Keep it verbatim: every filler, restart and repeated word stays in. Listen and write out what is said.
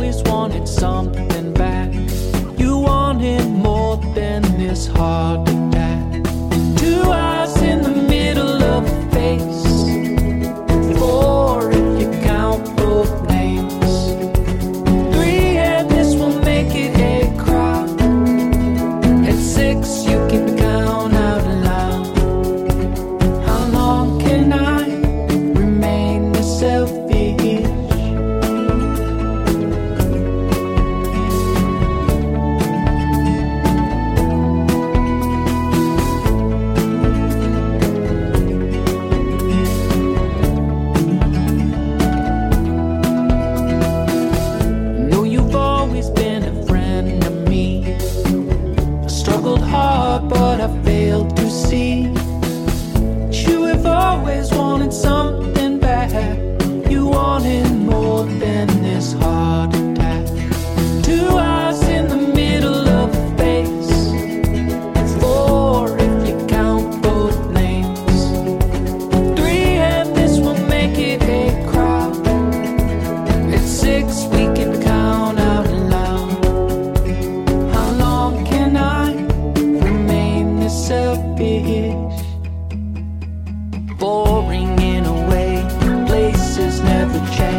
always wanted something back. You wanted more than this heart attack. Two eyes in the middle of a face. Four if you count both names. Three and this will make it a crowd. At six you can count out loud. How long can I remain this selfish? Know you've always been a friend to me. I struggled hard, but I failed to see. You have always wanted something back. You wanted more than this heart attack. Two eyes in the middle of a face. Four if you count both names. Three and this will make it a crowd. At six we can count out loud. How long can I remain this selfish? Boring in a way, places never change.